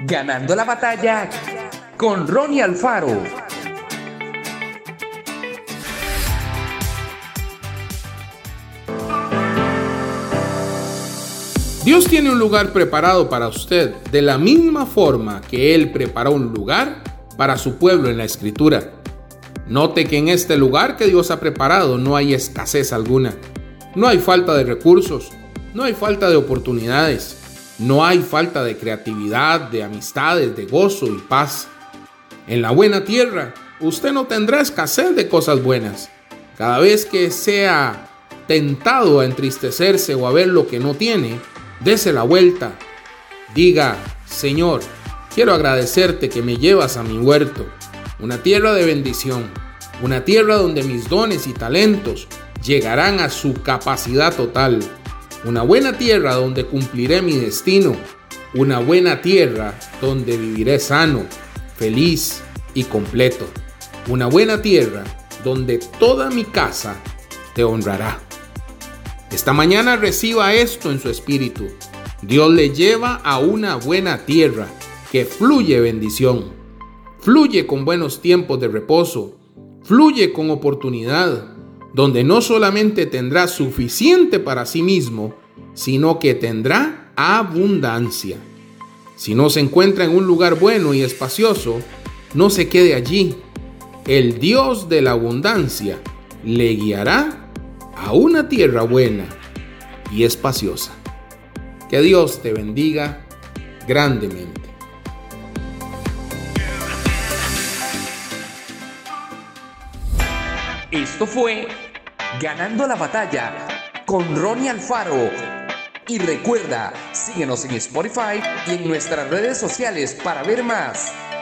Ganando la batalla con Ronnie Alfaro. Dios tiene un lugar preparado para usted, de la misma forma que Él preparó un lugar para su pueblo en la Escritura. Note que en este lugar que Dios ha preparado no hay escasez alguna, no hay falta de recursos, no hay falta de oportunidades, no hay falta de creatividad, de amistades, de gozo y paz. En la buena tierra, usted no tendrá escasez de cosas buenas. Cada vez que sea tentado a entristecerse o a ver lo que no tiene, dese la vuelta. Diga: Señor, quiero agradecerte que me llevas a mi huerto, una tierra de bendición, una tierra donde mis dones y talentos llegarán a su capacidad total, una buena tierra donde cumpliré mi destino, una buena tierra donde viviré sano, feliz y completo, una buena tierra donde toda mi casa te honrará. Esta mañana reciba esto en su espíritu. Dios le lleva a una buena tierra que fluye bendición, fluye con buenos tiempos de reposo, fluye con oportunidad, donde no solamente tendrá suficiente para sí mismo, sino que tendrá abundancia. Si no se encuentra en un lugar bueno y espacioso, no se quede allí. El Dios de la abundancia le guiará a una tierra buena y espaciosa. Que Dios te bendiga grandemente. Esto fue Ganando la batalla con Ronnie Alfaro. Y recuerda, síguenos en Spotify y en nuestras redes sociales para ver más.